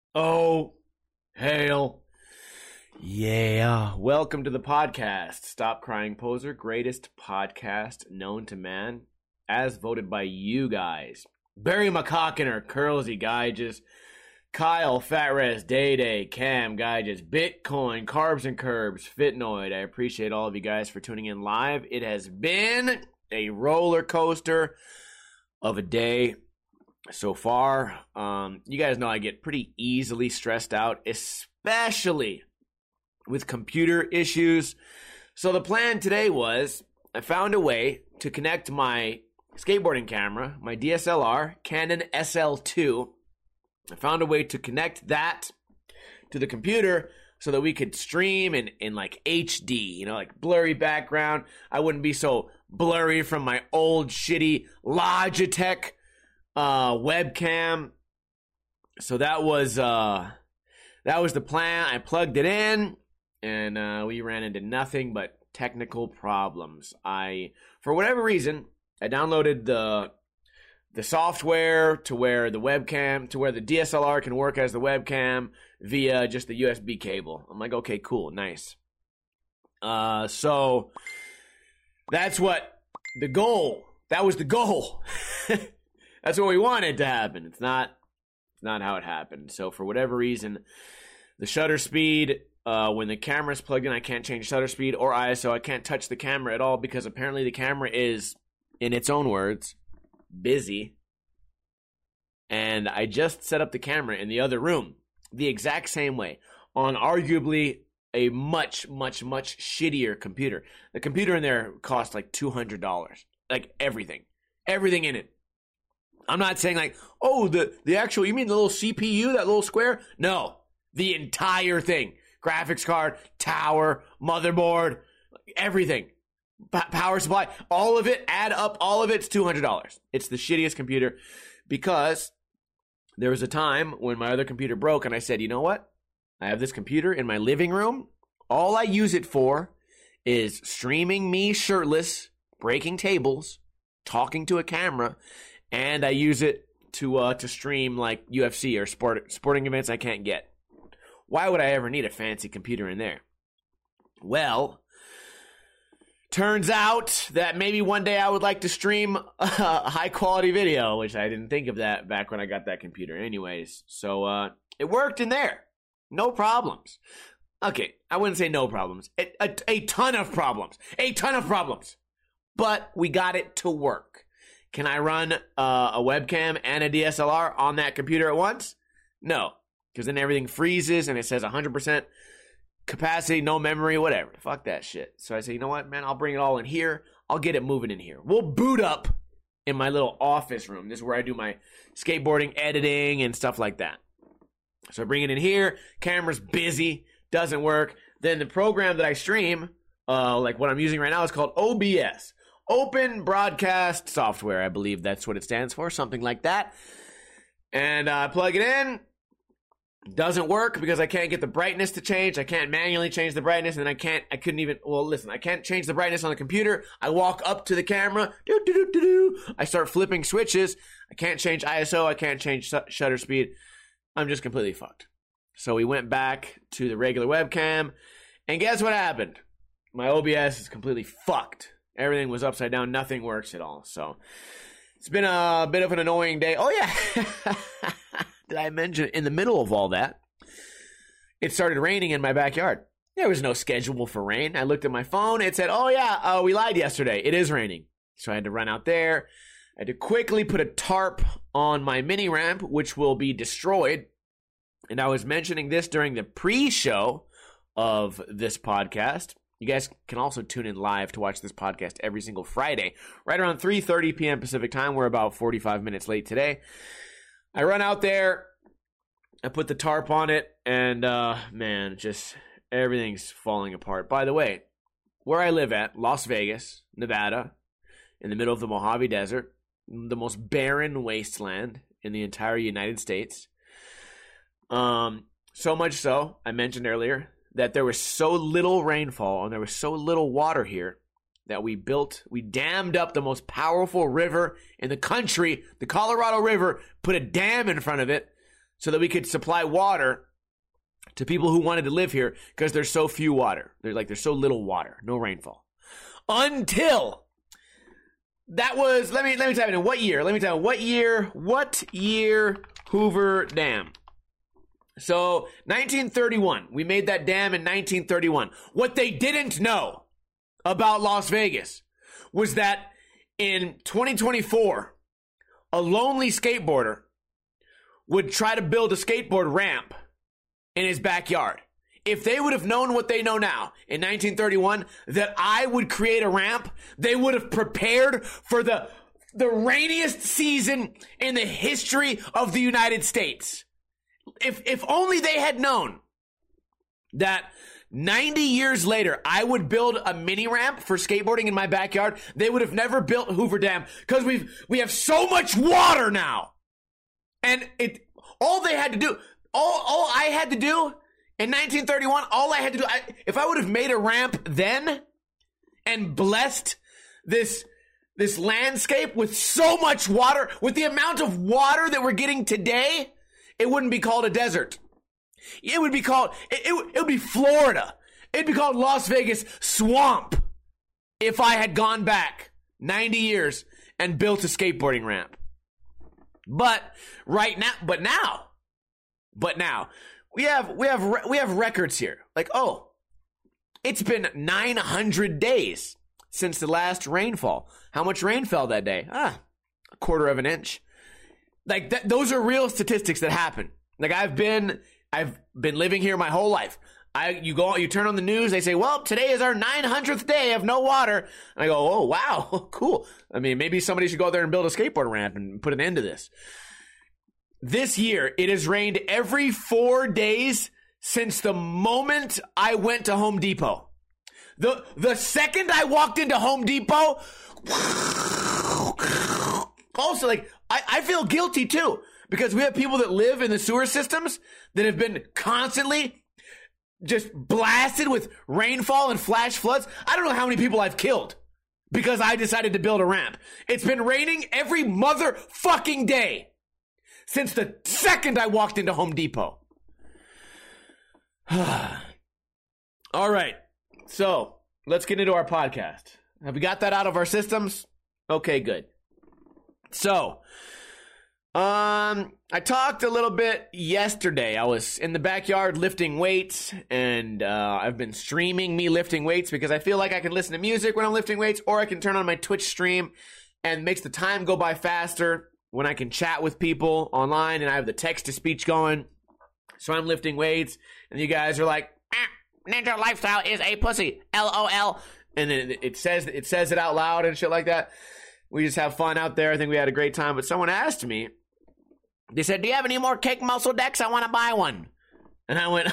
Oh, hail. Yeah. Welcome to the podcast. Stop Crying Poser, greatest podcast known to man, as voted by you guys. Barry McCockiner, Curlsy Geiges, Kyle, Fatrez, Day Day, Cam, Geiges, Bitcoin, Carbs and Curbs, Fitnoid. I appreciate all of you guys for tuning in live. It has been a roller coaster of a day so far. You guys know I get pretty easily stressed out, especially with computer issues. So the plan today was I found a way to connect my skateboarding camera, my DSLR, Canon SL2. I found a way to connect that to the computer so that we could stream in like HD, like blurry background. I wouldn't be so blurry from my old shitty Logitech webcam. So that was the plan. I plugged it in, and we ran into nothing but technical problems. For whatever reason, I downloaded the software to where the DSLR can work as the webcam via just the USB cable. I'm like, okay, cool, nice. So that's what the goal. That was the goal. That's what we wanted to happen. It's not how it happened. So for whatever reason, the shutter speed, when the camera's plugged in, I can't change shutter speed or ISO. I can't touch the camera at all because apparently the camera is, in its own words, busy. And I just set up the camera in the other room the exact same way on arguably a much, much, much shittier computer. The computer in there cost like $200. Like everything in it. I'm not saying like, oh, the actual, you mean the little CPU, that little square? No, the entire thing. Graphics card, tower, motherboard, everything. Power supply, all of it, add up, all of it's $200. It's the shittiest computer because there was a time when my other computer broke and I said, you know what? I have this computer in my living room. All I use it for is streaming me shirtless, breaking tables, talking to a camera, and I use it to stream like UFC or sporting events I can't get. Why would I ever need a fancy computer in there? Well, turns out that maybe one day I would like to stream a high-quality video, which I didn't think of that back when I got that computer anyways. So it worked in there. No problems. Okay, I wouldn't say no problems. A ton of problems. A ton of problems. But we got it to work. Can I run a webcam and a DSLR on that computer at once? No, because then everything freezes and it says 100% capacity, no memory, whatever. Fuck that shit. So I say, you know what, man, I'll bring it all in here. I'll get it moving in here. We'll boot up in my little office room. This is where I do my skateboarding editing and stuff like that. So I bring it in here. Camera's busy. Doesn't work. Then the program that I stream, like what I'm using right now, is called OBS. Open Broadcast Software, I believe that's what it stands for, something like that. And I plug it in. Doesn't work because I can't get the brightness to change. I can't manually change the brightness, and I can't change the brightness on the computer. I walk up to the camera. I start flipping switches. I can't change ISO. I can't change shutter speed. I'm just completely fucked. So we went back to the regular webcam, and guess what happened? My OBS is completely fucked. Everything was upside down. Nothing works at all. So it's been a bit of an annoying day. Oh, yeah. Did I mention in the middle of all that, it started raining in my backyard. There was no schedule for rain. I looked at my phone. It said, oh, yeah, we lied yesterday. It is raining. So I had to run out there. I had to quickly put a tarp on my mini ramp, which will be destroyed. And I was mentioning this during the pre-show of this podcast. You guys can also tune in live to watch this podcast every single Friday, right around 3:30 p.m. Pacific time. We're about 45 minutes late today. I run out there, I put the tarp on it, and man, just everything's falling apart. By the way, where I live at, Las Vegas, Nevada, in the middle of the Mojave Desert, the most barren wasteland in the entire United States. So much so, I mentioned earlier, that there was so little rainfall and there was so little water here that we dammed up the most powerful river in the country, the Colorado River, put a dam in front of it so that we could supply water to people who wanted to live here because there's so few water. There's so little water, no rainfall. Until that was, let me type it in. What year? Let me tell you. What year Hoover Dam? So 1931. We made that dam in 1931. What they didn't know about Las Vegas was that in 2024, a lonely skateboarder would try to build a skateboard ramp in his backyard. If they would have known what they know now in 1931, that I would create a ramp, they would have prepared for the rainiest season in the history of the United States. If only they had known that 90 years later, I would build a mini ramp for skateboarding in my backyard, they would have never built Hoover Dam because we have so much water now. And all they had to do, all I had to do in 1931, all I had to do, if I would have made a ramp then and blessed this landscape with so much water, with the amount of water that we're getting today, it wouldn't be called a desert. It would be called, it would be Florida. It'd be called Las Vegas Swamp if I had gone back 90 years and built a skateboarding ramp. But now, we have records here. Like, oh, it's been 900 days since the last rainfall. How much rain fell that day? A quarter of an inch. Like those are real statistics that happen. Like I've been living here my whole life. You turn on the news, they say, well, today is our 900th day of no water. And I go, oh, wow, cool. I mean, maybe somebody should go out there and build a skateboard ramp and put an end to this. This year, it has rained every 4 days since the moment I went to Home Depot. The second I walked into Home Depot, also, like, I feel guilty too, because we have people that live in the sewer systems that have been constantly just blasted with rainfall and flash floods. I don't know how many people I've killed because I decided to build a ramp. It's been raining every motherfucking day since the second I walked into Home Depot. All right. So let's get into our podcast. Have we got that out of our systems? Okay, good. So, I talked a little bit yesterday. I was in the backyard lifting weights, and I've been streaming me lifting weights because I feel like I can listen to music when I'm lifting weights, or I can turn on my Twitch stream and makes the time go by faster when I can chat with people online and I have the text-to-speech going. So I'm lifting weights, and you guys are like, Ninja Lifestyle is a pussy, LOL. And then it says it out loud and shit like that. We just have fun out there. I think we had a great time. But someone asked me, they said, do you have any more cake muscle decks? I want to buy one. And I went,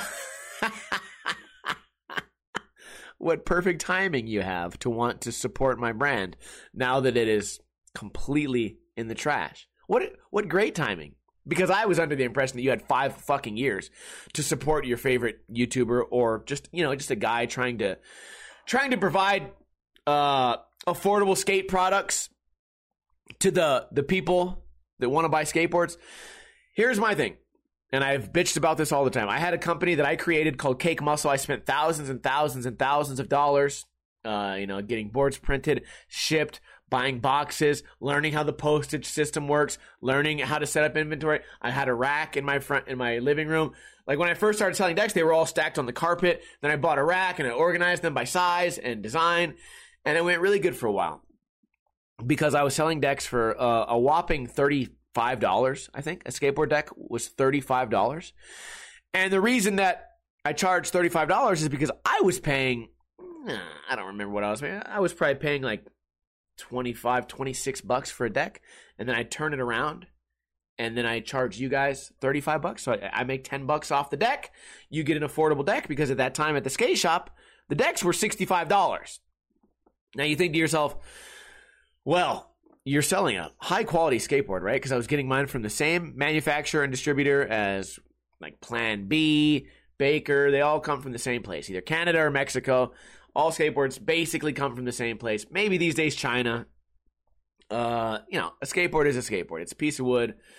what perfect timing you have to want to support my brand now that it is completely in the trash. What great timing. Because I was under the impression that you had 5 fucking years to support your favorite YouTuber or just a guy trying to provide affordable skate products to the people that want to buy skateboards. Here's my thing, and I've bitched about this all the time. I had a company that I created called Cake Muscle. I spent thousands and thousands and thousands of dollars, getting boards printed, shipped, buying boxes, learning how the postage system works, learning how to set up inventory. I had a rack in my living room. Like when I first started selling decks, they were all stacked on the carpet. Then I bought a rack and I organized them by size and design, and it went really good for a while. Because I was selling decks for a whopping $35, I think. A skateboard deck was $35. And the reason that I charged $35 is because I was paying, I don't remember what I was paying. I was probably paying like $25, $26 for a deck. And then I turn it around and then I charge you guys $35. So I make $10 off the deck. You get an affordable deck because at that time at the skate shop, the decks were $65. Now you think to yourself, well, you're selling a high-quality skateboard, right? Because I was getting mine from the same manufacturer and distributor as like Plan B, Baker. They all come from the same place, either Canada or Mexico. All skateboards basically come from the same place. Maybe these days China. A skateboard is a skateboard. It's a piece of wood.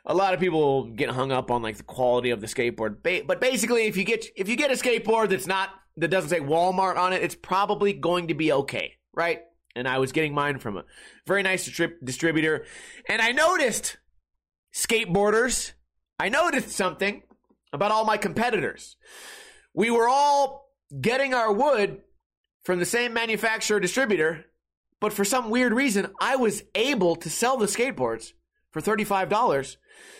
a lot of people get hung up on like the quality of the skateboard. But basically, if you get a skateboard that doesn't say Walmart on it, it's probably going to be okay, right? And I was getting mine from a very nice distributor. And I noticed, skateboarders, I noticed something about all my competitors. We were all getting our wood from the same manufacturer distributor, but for some weird reason, I was able to sell the skateboards for $35.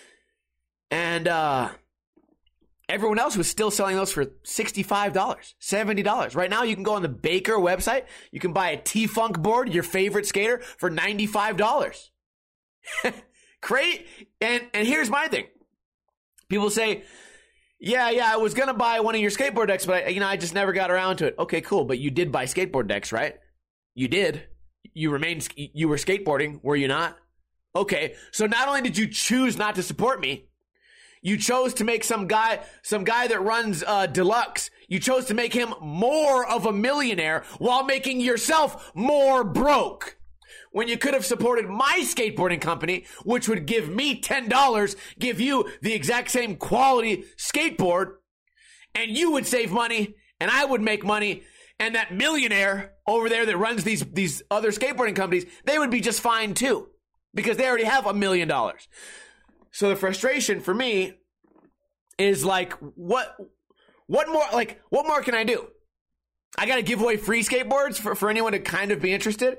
And everyone else was still selling those for $65, $70. Right now, you can go on the Baker website. You can buy a T-Funk board, your favorite skater, for $95. Great. And here's my thing. People say, yeah, I was going to buy one of your skateboard decks, but I just never got around to it. Okay, cool. But you did buy skateboard decks, right? You did. You were skateboarding, were you not? Okay. So not only did you choose not to support me, you chose to make some guy that runs Deluxe, you chose to make him more of a millionaire while making yourself more broke. When you could have supported my skateboarding company, which would give me $10, give you the exact same quality skateboard, and you would save money, and I would make money, and that millionaire over there that runs these other skateboarding companies, they would be just fine too, because they already have $1 million. So the frustration for me is like, what more can I do? I got to give away free skateboards for anyone to kind of be interested.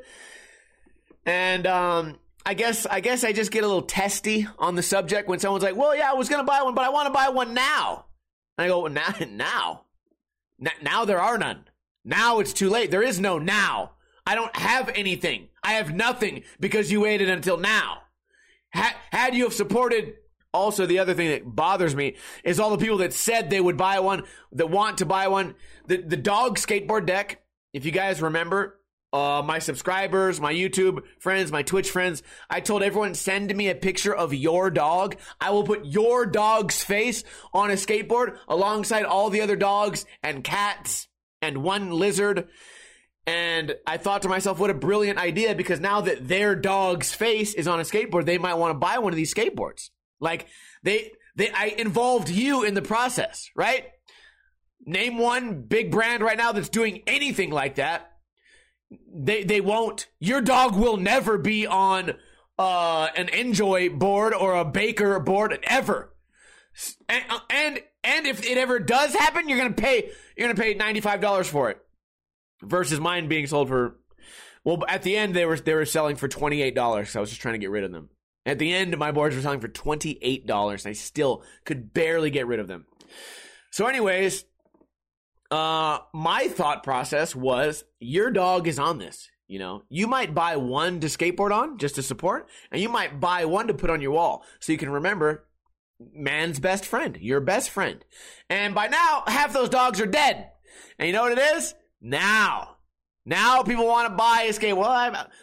And I guess I just get a little testy on the subject when someone's like, well, yeah, I was going to buy one, but I want to buy one now. And I go, well, now there are none. Now it's too late. There is no now. I don't have anything. I have nothing because you waited until now. Had you have supported, also the other thing that bothers me is all the people that said they would buy one, that want to buy one. The dog skateboard deck, if you guys remember, my subscribers, my YouTube friends, my Twitch friends, I told everyone, send me a picture of your dog. I will put your dog's face on a skateboard alongside all the other dogs and cats and one lizard. And I thought to myself, what a brilliant idea, because now that their dog's face is on a skateboard, they might want to buy one of these skateboards. Like I involved you in the process, right? Name one big brand right now that's doing anything like that. They won't. Your dog will never be on an Enjoy board or a Baker board ever. And if it ever does happen, you're gonna pay $95 for it. Versus mine being sold for, well, at the end they were selling for $28. So I was just trying to get rid of them. At the end, my boards were selling for $28, and I still could barely get rid of them. So anyways, my thought process was, your dog is on this. You know, you might buy one to skateboard on just to support, and you might buy one to put on your wall so you can remember man's best friend, your best friend. And by now, half those dogs are dead. And you know what it is? Now people want to buy a skate. Well,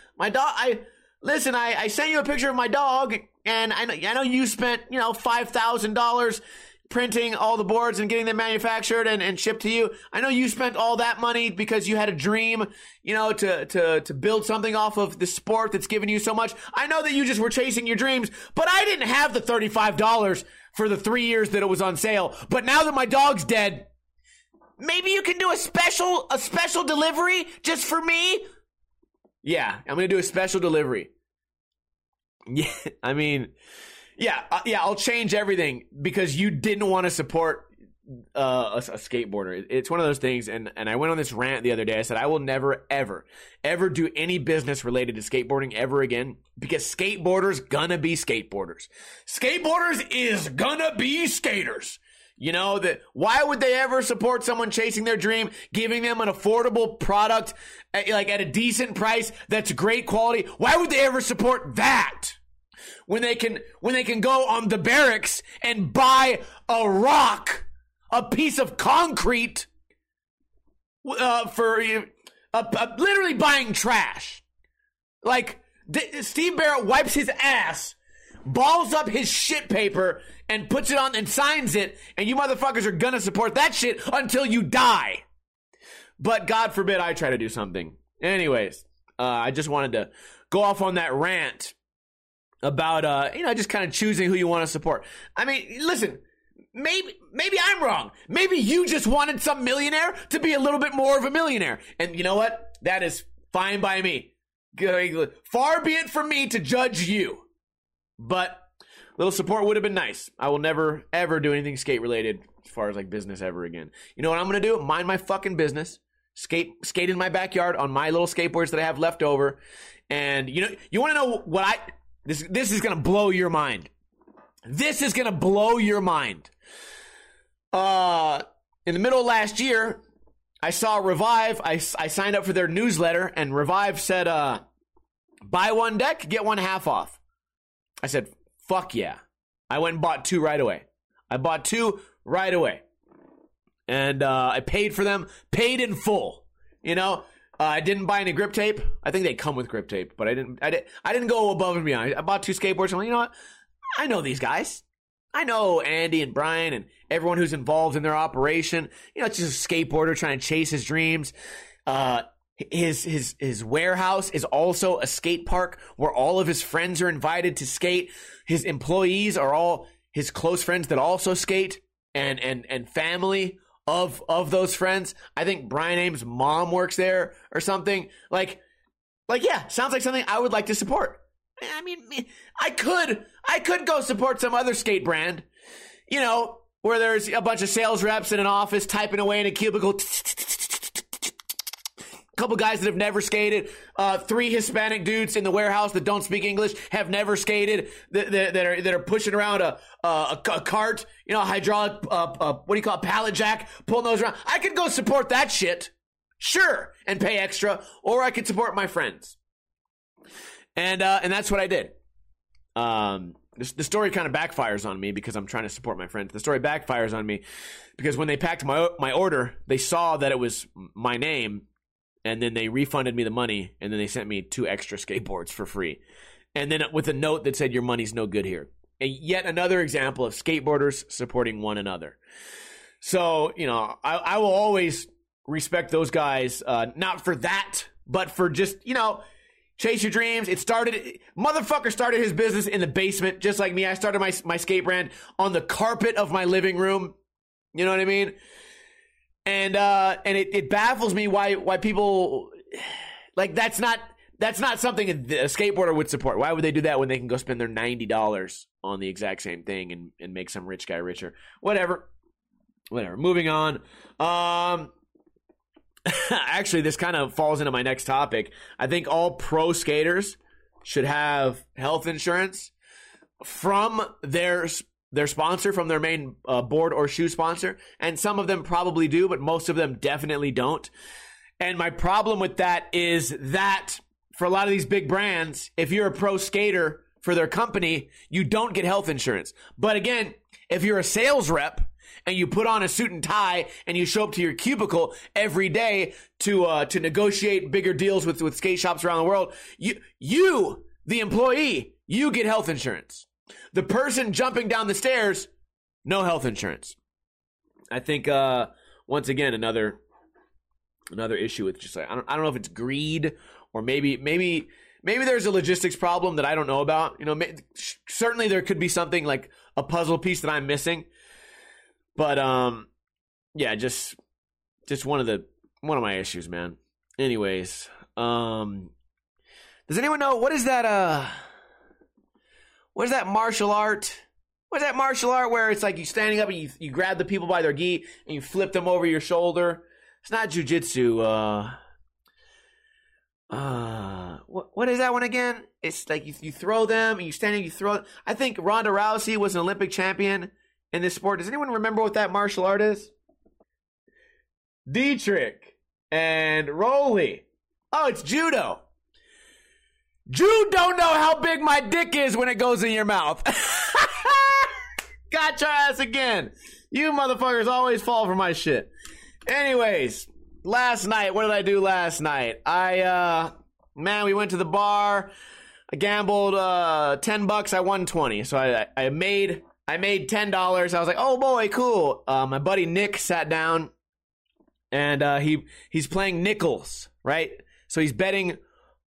I sent you a picture of my dog, and I know you spent, $5,000 printing all the boards and getting them manufactured and shipped to you. I know you spent all that money because you had a dream, to build something off of the sport that's given you so much. I know that you just were chasing your dreams, but I didn't have the $35 for the 3 years that it was on sale. But now that my dog's dead, maybe you can do a special delivery just for me? Yeah, I'm going to do a special delivery. Yeah, I mean, I'll change everything because you didn't want to support a skateboarder. It's one of those things, and I went on this rant the other day. I said I will never, ever do any business related to skateboarding ever again, because skateboarders gonna be skateboarders. Skateboarders is gonna be skaters. Why would they ever support someone chasing their dream, giving them an affordable product, at a decent price that's great quality? Why would they ever support that? When they can go on the barracks and buy a rock, a piece of concrete, for literally buying trash. Steve Barrett wipes his ass, balls up his shit paper, and puts it on and signs it, and you motherfuckers are gonna support that shit until you die. But God forbid I try to do something. Anyways, I just wanted to go off on that rant about just kind of choosing who you want to support. I mean, listen, maybe I'm wrong. Maybe you just wanted some millionaire to be a little bit more of a millionaire. And you know what? That is fine by me. Far be it from me to judge you. But a little support would have been nice. I will never, ever do anything skate related as far as like business ever again. You know what I'm going to do? Mind my fucking business. Skate in my backyard on my little skateboards that I have left over. And you want to know what this is going to blow your mind. This is going to blow your mind. In the middle of last year, I saw Revive. I signed up for their newsletter, and Revive said, buy one deck, get one half off. I said, fuck yeah. I went and bought 2 right away. And I paid for them, paid in full. I didn't buy any grip tape. I think they come with grip tape, but I didn't go above and beyond. I bought 2 skateboards. I'm like, you know what? I know these guys. I know Andy and Brian and everyone who's involved in their operation. It's just a skateboarder trying to chase his dreams. His warehouse is also a skate park where all of his friends are invited to skate. His employees are all his close friends that also skate and family of those friends. I think Brian Ames' mom works there or something. Like yeah, sounds like something I would like to support. I mean, I could go support some other skate brand, where there's a bunch of sales reps in an office typing away in a cubicle. Couple guys that have never skated, 3 Hispanic dudes in the warehouse that don't speak English, have never skated, that are pushing around a cart, a hydraulic, pallet jack, pulling those around. I could go support that shit, sure, and pay extra, or I could support my friends. And that's what I did. The story kind of backfires on me because I'm trying to support my friends. The story backfires on me because when they packed my order, they saw that it was my name, and then they refunded me the money, and then they sent me 2 extra skateboards for free. And then with a note that said, your money's no good here. And yet another example of skateboarders supporting one another. So, I will always respect those guys, not for that, but for just, chase your dreams. Motherfucker started his business in the basement, just like me. I started my skate brand on the carpet of my living room. You know what I mean? And it baffles me why people like that's not something a skateboarder would support. Why would they do that when they can go spend their $90 on the exact same thing and make some rich guy richer? Whatever. Moving on. Actually, this kind of falls into my next topic. I think all pro skaters should have health insurance from their sponsor, from their main board or shoe sponsor. And some of them probably do, but most of them definitely don't. And my problem with that is that for a lot of these big brands, if you're a pro skater for their company, you don't get health insurance. But again, if you're a sales rep and you put on a suit and tie and you show up to your cubicle every day to negotiate bigger deals with skate shops around the world, you, the employee, you get health insurance. The person jumping down the stairs, no health insurance. I think once again another issue with just like I don't know if it's greed or maybe there's a logistics problem that I don't know about. Certainly there could be something like a puzzle piece that I'm missing. But yeah, just one of my issues, man. Anyways, does anyone know what is that martial art? What's that martial art where it's like you standing up and you grab the people by their gi and you flip them over your shoulder? It's not jujitsu. What is that one again? It's like you throw them and you stand and you throw them. I think Ronda Rousey was an Olympic champion in this sport. Does anyone remember what that martial art is? Dietrich and Rolly. Oh, it's judo. You don't know how big my dick is when it goes in your mouth. Got your ass again. You motherfuckers always fall for my shit. Anyways, last night, what did I do last night? We went to the bar. I gambled $10. I won 20. So I made $10. I was like, oh boy, cool. My buddy Nick sat down and he's playing nickels, right? So he's betting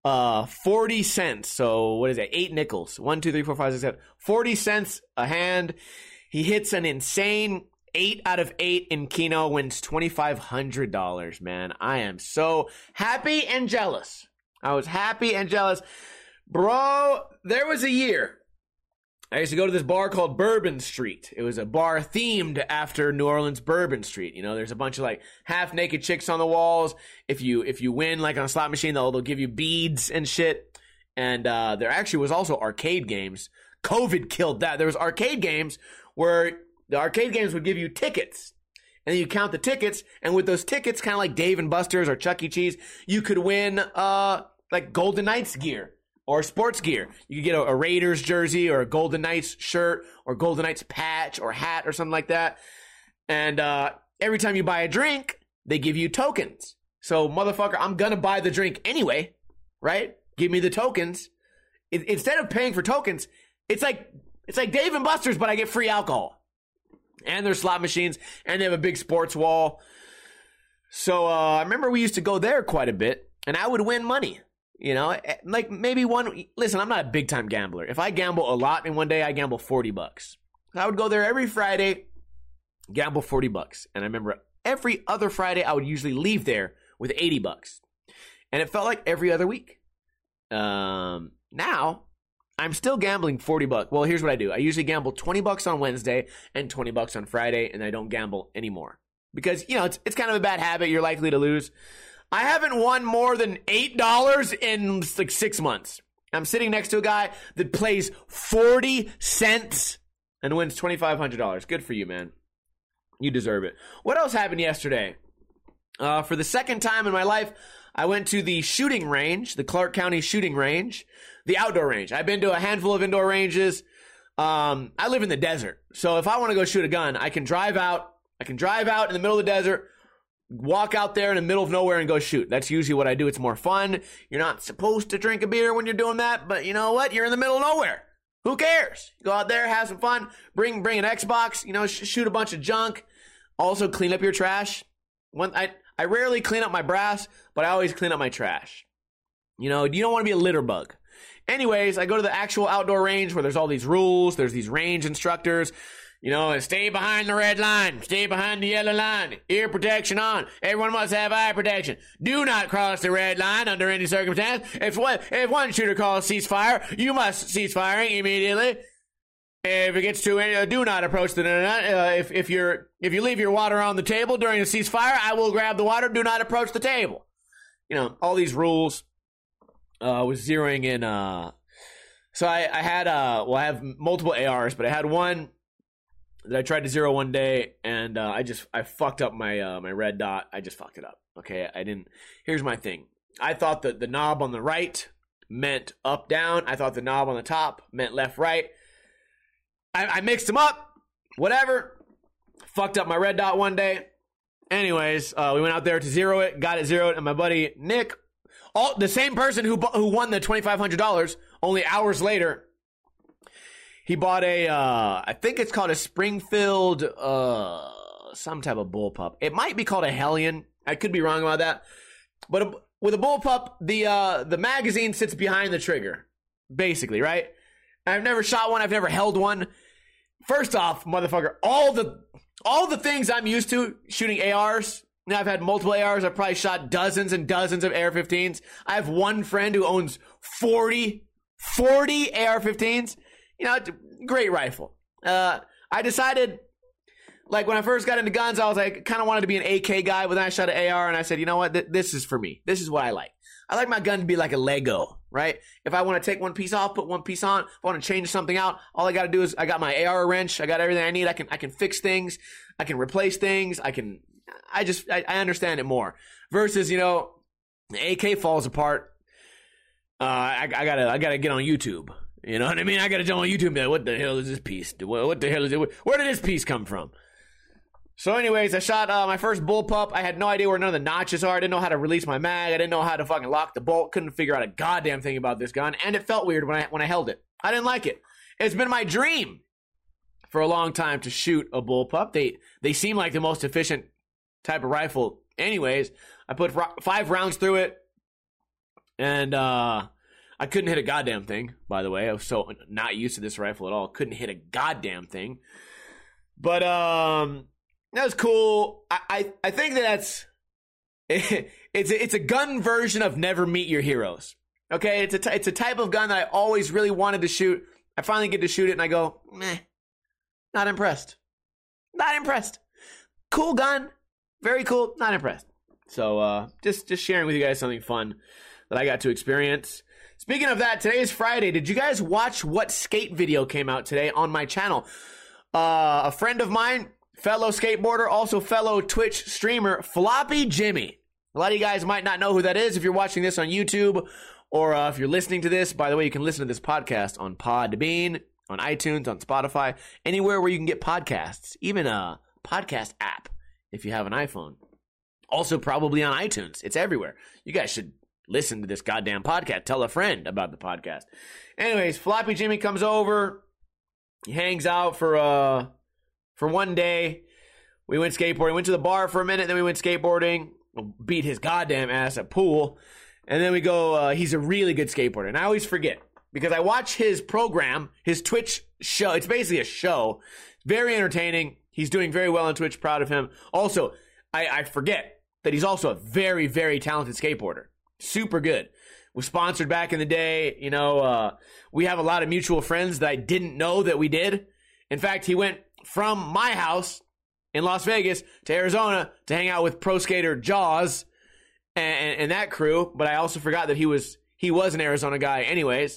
40 cents. So what is it? 8 nickels. 1, 2, 3, 4, 5, 6, 7. 40 cents a hand. He hits an insane 8 out of 8 in Keno, wins $2,500, man. I am so happy and jealous. I was happy and jealous. Bro, there was a year I used to go to this bar called Bourbon Street. It was a bar themed after New Orleans Bourbon Street. You know, there's a bunch of like half naked chicks on the walls. If you win like on a slot machine, they'll give you beads and shit. And there actually was also arcade games. COVID killed that. There was arcade games where the arcade games would give you tickets. And then you count the tickets, and with those tickets, kind of like Dave and Buster's or Chuck E. Cheese, you could win like Golden Knights gear. Or sports gear. You could get a Raiders jersey or a Golden Knights shirt or Golden Knights patch or hat or something like that. And every time you buy a drink, they give you tokens. So, motherfucker, I'm going to buy the drink anyway, right? Give me the tokens. Instead of paying for tokens, it's like Dave and Buster's, but I get free alcohol. And there's slot machines, and they have a big sports wall. So, I remember we used to go there quite a bit, and I would win money. You know, like maybe listen, I'm not a big time gambler. If I gamble a lot in one day, I gamble $40. I would go there every Friday, gamble $40. And I remember every other Friday, I would usually leave there with $80. And it felt like every other week. Now, I'm still gambling $40. Well, here's what I do. I usually gamble $20 on Wednesday and $20 on Friday, and I don't gamble anymore. Because, you know, it's kind of a bad habit. You're likely to lose. I haven't won more than $8 in like 6 months. I'm sitting next to a guy that plays 40 cents and wins $2,500. Good for you, man. You deserve it. What else happened yesterday? For the second time in my life, I went to the shooting range, the Clark County shooting range, the outdoor range. I've been to a handful of indoor ranges. I live in the desert. So if I want to go shoot a gun, I can drive out in the middle of the desert, walk out there in the middle of nowhere and go shoot. That's usually what I do. It's more fun. You're not supposed to drink a beer when you're doing that, but you know what? You're in the middle of nowhere. Who cares? Go out there, have some fun, bring an Xbox, you know, shoot a bunch of junk. Also clean up your trash. I rarely clean up my brass, but I always clean up my trash. You know, you don't want to be a litter bug. Anyways, I go to the actual outdoor range where there's all these rules. There's these range instructors. You know, and stay behind the red line. Stay behind the yellow line. Ear protection on. Everyone must have eye protection. Do not cross the red line under any circumstance. If one shooter calls ceasefire, you must cease firing immediately. If it gets to do not approach the if you leave your water on the table during a ceasefire, I will grab the water. Do not approach the table. You know, all these rules. Was zeroing in. So I had I have multiple ARs, but I had one that I tried to zero one day, and I fucked up my my red dot. I just fucked it up. Okay, I didn't. Here's my thing. I thought that the knob on the right meant up down. I thought the knob on the top meant left right. I mixed them up. Whatever. Fucked up my red dot one day. Anyways, we went out there to zero it, got it zeroed, and my buddy Nick, the same person who won the $2,500, only hours later. He bought I think it's called a Springfield, some type of bullpup. It might be called a Hellion. I could be wrong about that. But with a bullpup, the magazine sits behind the trigger, basically, right? I've never shot one. I've never held one. First off, motherfucker, all the things I'm used to shooting ARs. Now I've had multiple ARs. I've probably shot dozens and dozens of AR-15s. I have one friend who owns 40 AR-15s. You know, great rifle. I decided, like, when I first got into guns, I was like, kind of wanted to be an AK guy, but then I shot an AR, and I said, you know what, this is for me. This is what I like. I like my gun to be like a Lego, right? If I want to take one piece off, put one piece on. If I want to change something out, all I got to do is I got my AR wrench. I got everything I need. I can fix things. I can replace things. I understand it more. Versus, you know, the AK falls apart. I gotta get on YouTube. You know what I mean? I gotta jump on YouTube and be like, what the hell is this piece? What the hell is it? Where did this piece come from? So anyways, I shot my first bullpup. I had no idea where none of the notches are. I didn't know how to release my mag. I didn't know how to fucking lock the bolt. Couldn't figure out a goddamn thing about this gun. And it felt weird when I held it. I didn't like it. It's been my dream for a long time to shoot a bullpup. They seem like the most efficient type of rifle. Anyways, I put 5 rounds through it. And I couldn't hit a goddamn thing, by the way. I was so not used to this rifle at all. Couldn't hit a goddamn thing. But that was cool. I think that's it's a gun version of Never Meet Your Heroes. Okay, it's a type of gun that I always really wanted to shoot. I finally get to shoot it, and I go, meh, not impressed. Not impressed. Cool gun, very cool, not impressed. So just sharing with you guys something fun that I got to experience. Speaking of that, today is Friday. Did you guys watch what skate video came out today on my channel? A friend of mine, fellow skateboarder, also fellow Twitch streamer, Floppy Jimmy. A lot of you guys might not know who that is if you're watching this on YouTube or if you're listening to this. By the way, you can listen to this podcast on Podbean, on iTunes, on Spotify, anywhere where you can get podcasts, even a podcast app if you have an iPhone. Also probably on iTunes. It's everywhere. You guys should listen to this goddamn podcast. Tell a friend about the podcast. Anyways, Floppy Jimmy comes over. He hangs out for one day. We went skateboarding. Went to the bar for a minute, then we went skateboarding. Beat his goddamn ass at pool. And then we go, he's a really good skateboarder. And I always forget, because I watch his program, his Twitch show. It's basically a show. Very entertaining. He's doing very well on Twitch. Proud of him. Also, I forget that he's also a very, very talented skateboarder. Super good. Was sponsored back in the day. You know, we have a lot of mutual friends that I didn't know that we did. In fact, he went from my house in Las Vegas to Arizona to hang out with pro skater Jaws and that crew. But I also forgot that he was an Arizona guy anyways.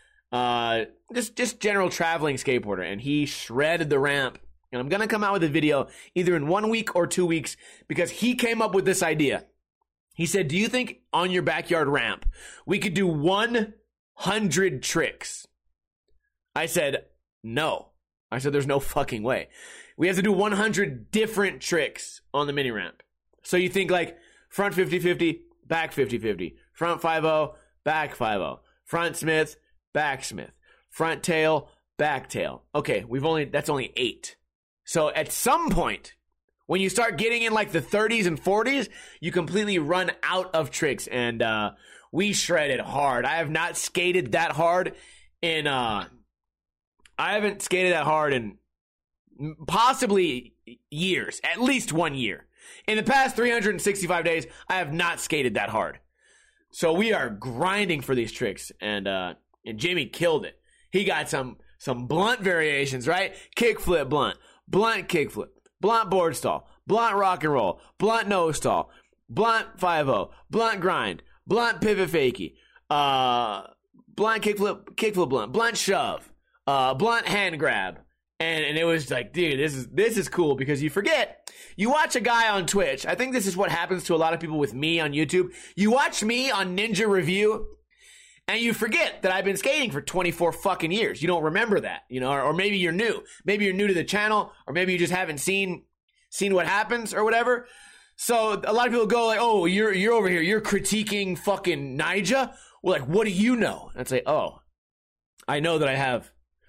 Just general traveling skateboarder. And he shredded the ramp. And I'm going to come out with a video either in 1 week or 2 weeks because he came up with this idea. He said, do you think on your backyard ramp we could do 100 tricks? I said, no. I said, there's no fucking way. We have to do 100 different tricks on the mini ramp. So you think like front 50-50, back 50-50, front 5-0, back 5-0, front Smith, back Smith, front tail, back tail. Okay, that's only 8. So at some point, when you start getting in like the 30s and 40s, you completely run out of tricks. And we shredded hard. I have not skated that hard in possibly years, at least 1 year. In the past 365 days, I have not skated that hard. So we are grinding for these tricks, and Jimmy killed it. He got some blunt variations, right? Kickflip blunt, blunt kickflip, blunt board stall, blunt rock and roll, blunt nose stall, blunt 5-0, blunt grind, blunt pivot fakie, blunt kickflip blunt, blunt shove, blunt hand grab. And it was like, dude, this is cool because you forget. You watch a guy on Twitch. I think this is what happens to a lot of people with me on YouTube. You watch me on Ninja Review and you forget that I've been skating for 24 fucking years. You don't remember that, you know, or maybe you're new. Maybe you're new to the channel, or maybe you just haven't seen what happens or whatever. So a lot of people go like, oh, you're over here. You're critiquing fucking Nyjah. Well, like, what do you know? And I'd say, oh, I know that I have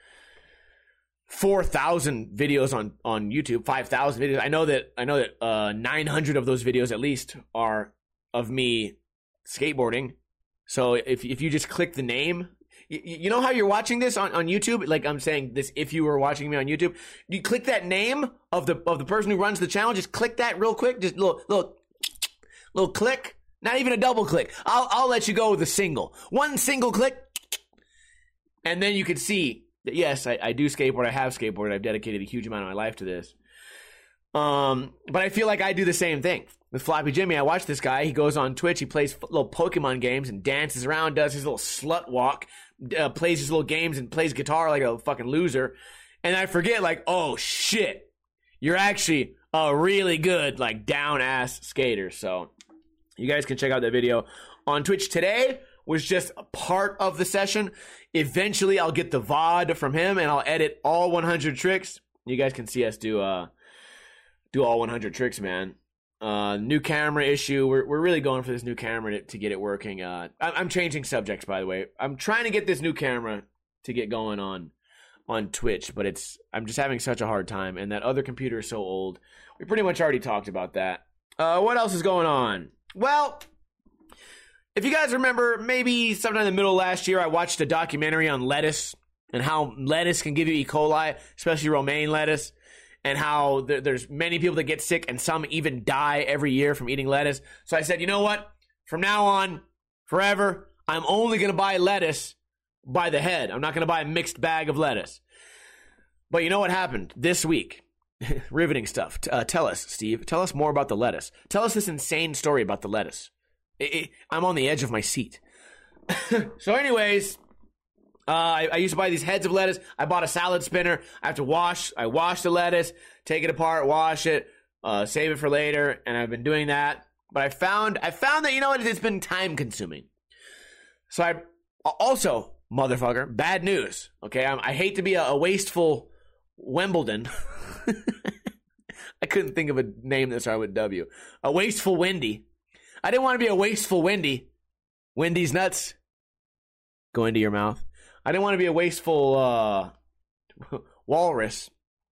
4,000 videos on YouTube, 5,000 videos. I know that 900 of those videos at least are of me skateboarding. So if you just click the name, you know how you're watching this on YouTube? Like I'm saying this, if you were watching me on YouTube, you click that name of the person who runs the channel. Just click that real quick. Just little click. Not even a double click. I'll let you go with a single. One single click, and then you can see. Yes, I do skateboard. I have skateboarded. I've dedicated a huge amount of my life to this. But I feel like I do the same thing. With Floppy Jimmy, I watch this guy. He goes on Twitch. He plays little Pokemon games and dances around, does his little slut walk, plays his little games and plays guitar like a fucking loser. And I forget, like, oh, shit. You're actually a really good, like, down-ass skater. So you guys can check out that video on Twitch. Today was just a part of the session. Eventually, I'll get the VOD from him, and I'll edit all 100 tricks. You guys can see us do all 100 tricks, man. New camera issue. We're really going for this new camera to get it working. I'm changing subjects, by the way. I'm trying to get this new camera to get going on Twitch, but I'm just having such a hard time, and that other computer is so old. We pretty much already talked about that. What else is going on? Well, if you guys remember, maybe sometime in the middle of last year, I watched a documentary on lettuce and how lettuce can give you E. coli, especially romaine lettuce, and how there's many people that get sick and some even die every year from eating lettuce. So I said, you know what? From now on, forever, I'm only going to buy lettuce by the head. I'm not going to buy a mixed bag of lettuce. But you know what happened this week? Riveting stuff. Tell us, Steve. Tell us more about the lettuce. Tell us this insane story about the lettuce. I'm on the edge of my seat. So anyways, I used to buy these heads of lettuce. I bought a salad spinner. I wash the lettuce, take it apart, wash it, save it for later, and I've been doing that. But I found that, you know what, it's been time consuming. So I also, motherfucker, bad news. Okay, I hate to be a wasteful Wimbledon. I couldn't think of a name that started with W. A wasteful Wendy. I didn't want to be a wasteful Wendy. Wendy's nuts go into your mouth. I didn't want to be a wasteful walrus.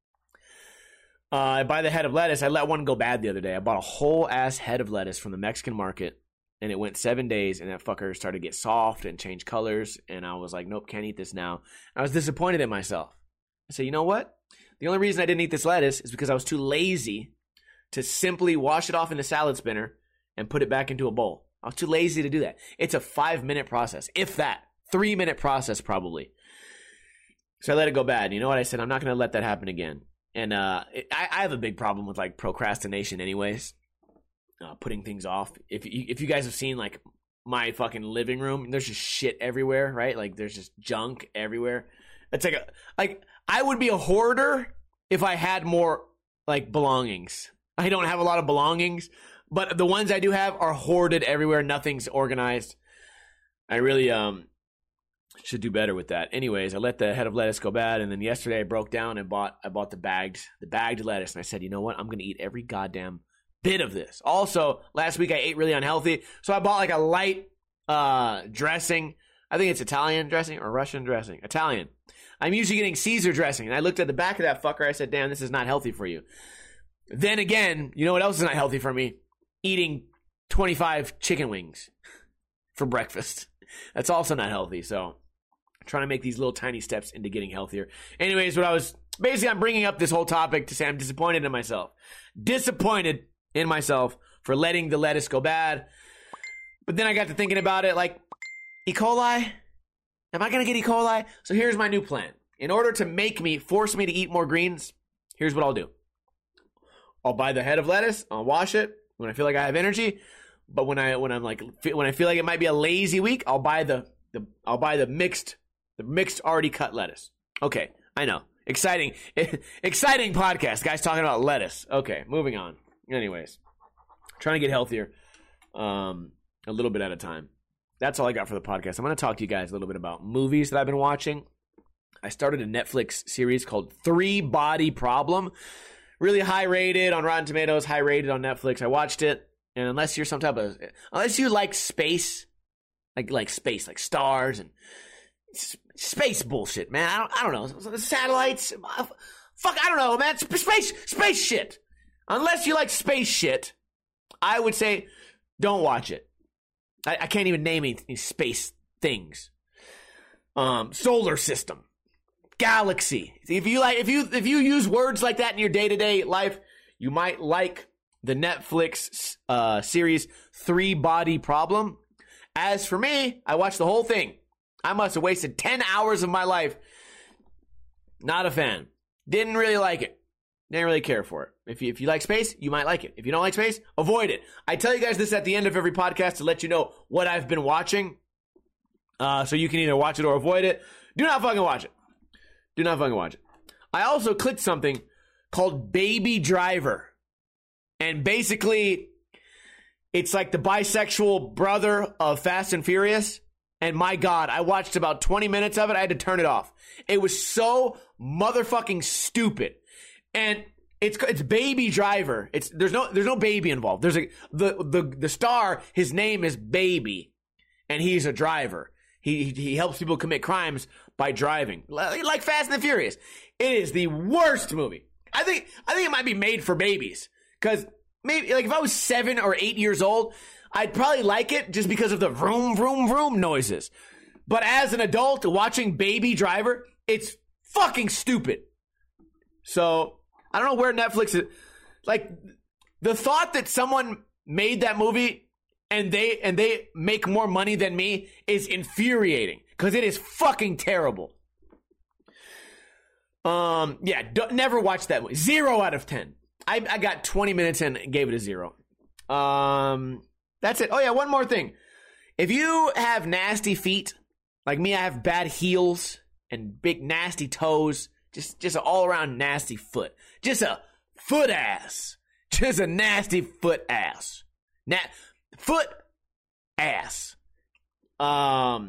I buy the head of lettuce. I let one go bad the other day. I bought a whole ass head of lettuce from the Mexican market, and it went 7 days, and that fucker started to get soft and change colors, and I was like, nope, can't eat this now. I was disappointed in myself. I said, you know what? The only reason I didn't eat this lettuce is because I was too lazy to simply wash it off in the salad spinner and put it back into a bowl. I was too lazy to do that. It's a 5-minute process, if that. 3-minute process, probably. So I let it go bad. And you know what? I said, I'm not going to let that happen again. And I have a big problem with, like, procrastination anyways. Putting things off. If you guys have seen, like, my fucking living room, there's just shit everywhere, right? Like, there's just junk everywhere. It's like I would be a hoarder if I had more, like, belongings. I don't have a lot of belongings, but the ones I do have are hoarded everywhere. Nothing's organized. I really should do better with that. Anyways, I let the head of lettuce go bad, and then yesterday I broke down and bought the bagged lettuce, and I said, you know what? I'm going to eat every goddamn bit of this. Also, last week I ate really unhealthy, so I bought like a light dressing. I think it's Italian dressing or Russian dressing. Italian. I'm usually getting Caesar dressing, and I looked at the back of that fucker. I said, damn, this is not healthy for you. Then again, you know what else is not healthy for me? Eating 25 chicken wings for breakfast. That's also not healthy, so I'm trying to make these little tiny steps into getting healthier. Anyways, I'm bringing up this whole topic to say I'm disappointed in myself. Disappointed in myself for letting the lettuce go bad. But then I got to thinking about it, like, E. coli? Am I going to get E. coli? So here's my new plan. In order to force me to eat more greens, here's what I'll do. I'll buy the head of lettuce. I'll wash it when I feel like I have energy. But when I feel like it might be a lazy week, I'll buy the mixed already cut lettuce. Okay, I know. Exciting podcast. Guys talking about lettuce. Okay, moving on. Anyways, trying to get healthier a little bit at a time. That's all I got for the podcast. I'm going to talk to you guys a little bit about movies that I've been watching. I started a Netflix series called 3 Body Problem. Really high rated on Rotten Tomatoes, high rated on Netflix. I watched it, and unless you like space, like space, like stars and space bullshit, man. I don't know. Satellites. Fuck, I don't know, man. Space shit. Unless you like space shit, I would say don't watch it. I can't even name any space things. Solar system, galaxy. If you use words like that in your day-to-day life, you might like the Netflix series 3 Body Problem. As for me, I watched the whole thing. I must have wasted 10 hours of my life. Not a fan. Didn't really like it. Didn't really care for it. If you like space, you might like it. If you don't like space, avoid it. I tell you guys this at the end of every podcast to let you know what I've been watching. So you can either watch it or avoid it. Do not fucking watch it. Do not fucking watch it. I also clicked something called Baby Driver. And basically, it's like the bisexual brother of Fast and Furious. And my God, I watched about 20 minutes of it. I had to turn it off. It was so motherfucking stupid. And it's Baby Driver. There's no baby involved. There's the star, his name is Baby, and he's a driver. He helps people commit crimes by driving, like Fast and the Furious. It is the worst movie. I think it might be made for babies, because maybe like if I was 7 or 8 years old, I'd probably like it just because of the vroom, vroom, vroom noises. But as an adult watching Baby Driver, it's fucking stupid. So, I don't know where Netflix is. Like, the thought that someone made that movie and they make more money than me is infuriating. Because it is fucking terrible. Never watched that movie. 0 out of 10. I got 20 minutes in and gave it a 0. That's it. Oh yeah, one more thing. If you have nasty feet, like me, I have bad heels and big nasty toes. Just an all-around nasty foot. Just a foot ass. Just a nasty foot ass. Foot ass. I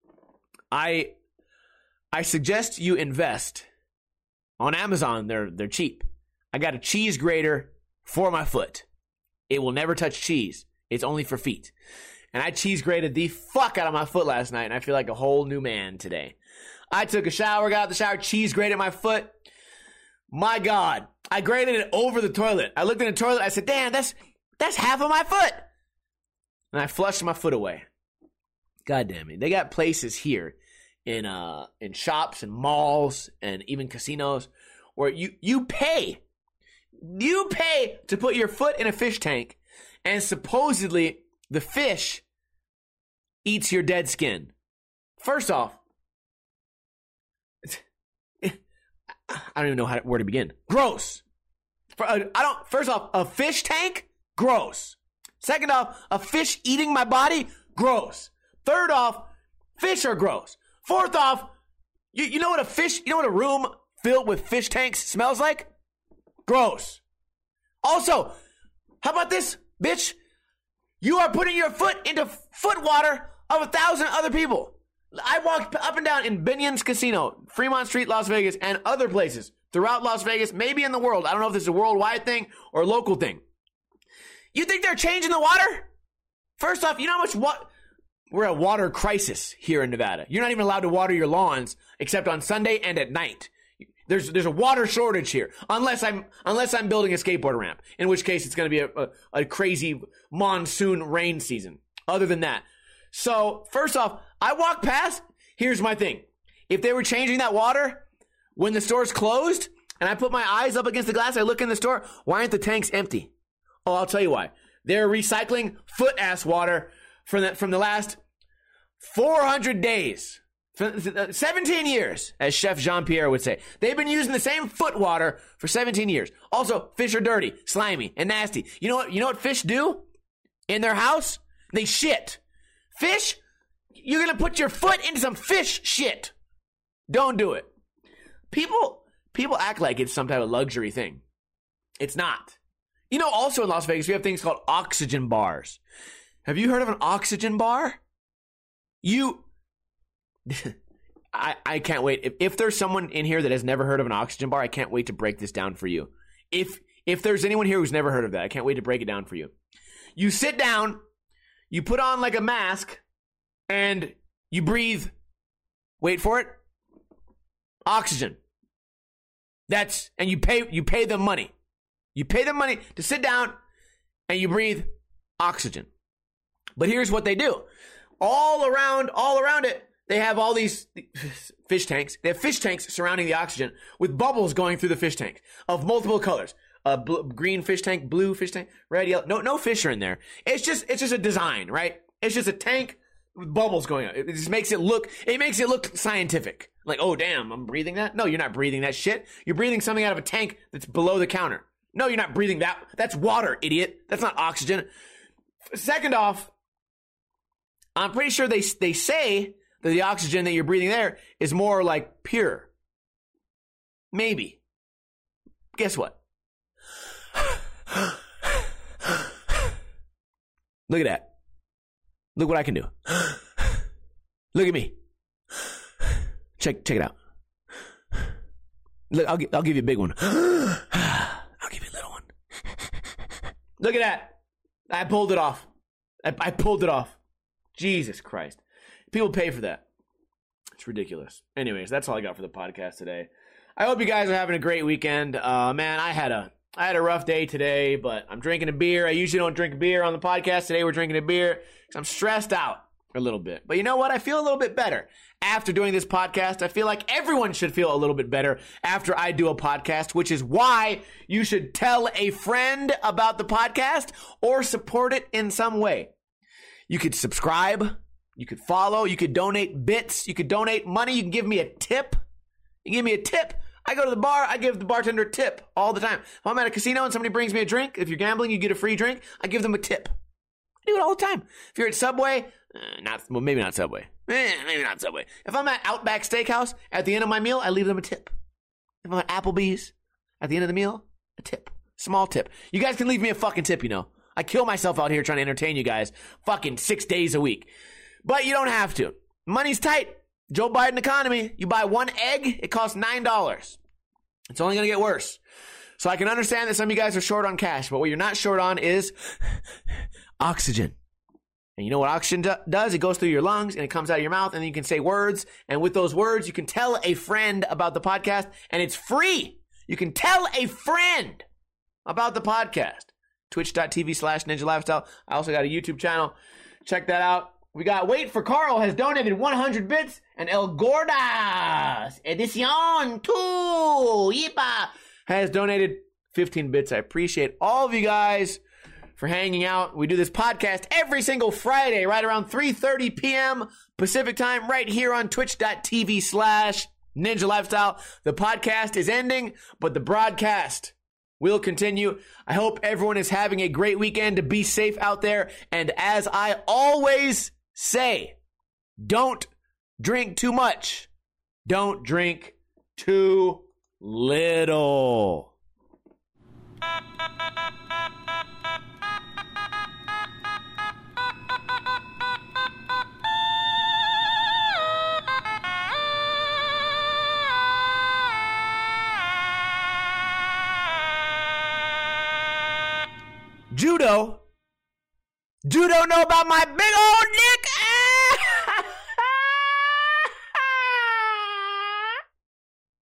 suggest you invest on Amazon. They're cheap. I got a cheese grater for my foot. It will never touch cheese. It's only for feet. And I cheese grated the fuck out of my foot last night, and I feel like a whole new man today. I took a shower, got out the shower, cheese grated my foot. My God. I grated it over the toilet. I looked in the toilet, I said, damn, that's half of my foot. And I flushed my foot away. God damn it. They got places here in shops and malls and even casinos where you pay to put your foot in a fish tank, and supposedly the fish eats your dead skin. First off, I don't even know where to begin. Gross. First off, a fish tank? Gross. Second off, a fish eating my body? Gross. Third off, fish are gross. Fourth off, you know what a room filled with fish tanks smells like? Gross. Also, how about this, bitch? You are putting your foot into foot water of 1,000 other people. I walked up and down in Binion's Casino, Fremont Street, Las Vegas, and other places throughout Las Vegas, maybe in the world. I don't know if this is a worldwide thing or a local thing. You think they're changing the water? First off, you know how much we're at water crisis here in Nevada. You're not even allowed to water your lawns except on Sunday and at night. There's a water shortage here, unless I'm building a skateboard ramp, in which case it's going to be a crazy monsoon rain season. Other than that, so first off, I walk past. Here's my thing: if they were changing that water when the store's closed, and I put my eyes up against the glass, I look in the store. Why aren't the tanks empty? Oh, I'll tell you why. They're recycling foot ass water from the last 400 days. 17 years, as Chef Jean-Pierre would say. They've been using the same foot water for 17 years. Also, fish are dirty, slimy, and nasty. You know what fish do in their house? They shit. Fish, you're going to put your foot into some fish shit. Don't do it. People act like it's some type of luxury thing. It's not. You know, also in Las Vegas, we have things called oxygen bars. Have you heard of an oxygen bar? I can't wait. If there's someone in here that has never heard of an oxygen bar, I can't wait to break this down for you. If there's anyone here who's never heard of that, I can't wait to break it down for you. You sit down, you put on like a mask, and you breathe. Wait for it. Oxygen. And you pay them money. You pay them money to sit down and you breathe oxygen. But here's what they do. All around it, they have all these fish tanks. They have fish tanks surrounding the oxygen with bubbles going through the fish tank of multiple colors. Green fish tank, blue fish tank, red, yellow. No fish are in there. It's just a design, right? It's just a tank with bubbles going on. It just makes it look scientific. Like, oh damn, I'm breathing that? No, you're not breathing that shit. You're breathing something out of a tank that's below the counter. No, you're not breathing that. That's water, idiot. That's not oxygen. Second off, I'm pretty sure they say that the oxygen that you're breathing there is more like pure. Maybe. Guess what? Look at that. Look what I can do. Look at me. Check it out. Look, I'll give you a big one. I'll give you a little one. Look at that. I pulled it off. I pulled it off. Jesus Christ. People pay for that. It's ridiculous. Anyways, that's all I got for the podcast today. I hope you guys are having a great weekend. Man, I had I had a rough day today, but I'm drinking a beer. I usually don't drink beer on the podcast. Today we're drinking a beer because I'm stressed out a little bit. But you know what? I feel a little bit better after doing this podcast. I feel like everyone should feel a little bit better after I do a podcast, which is why you should tell a friend about the podcast or support it in some way. You could subscribe. You could follow. You could donate bits. You could donate money. You can give me a tip. You give me a tip. I go to the bar, I give the bartender a tip all the time. If I'm at a casino and somebody brings me a drink, if you're gambling, you get a free drink, I give them a tip. I do it all the time. If you're at Subway, maybe not Subway. Maybe not Subway. If I'm at Outback Steakhouse, at the end of my meal, I leave them a tip. If I'm at Applebee's, at the end of the meal, a tip. Small tip. You guys can leave me a fucking tip, you know. I kill myself out here trying to entertain you guys fucking 6 days a week. But you don't have to. Money's tight. Joe Biden economy, you buy one egg, it costs $9. It's only going to get worse. So I can understand that some of you guys are short on cash, but what you're not short on is oxygen. And you know what oxygen does? It goes through your lungs and it comes out of your mouth, and then you can say words. And with those words, you can tell a friend about the podcast, and it's free. You can tell a friend about the podcast. Twitch.tv/Ninja Lifestyle. I also got a YouTube channel. Check that out. We got Wait for Carl has donated 100 bits, and El Gordas Edición 2 Yipa has donated 15 bits. I appreciate all of you guys for hanging out. We do this podcast every single Friday right around 3:30 p.m. Pacific time right here on twitch.tv/Ninja Lifestyle. The podcast is ending, but the broadcast will continue. I hope everyone is having a great weekend. To be safe out there, and as I always say, don't drink too much. Don't drink too little. Judo know about my big old dick?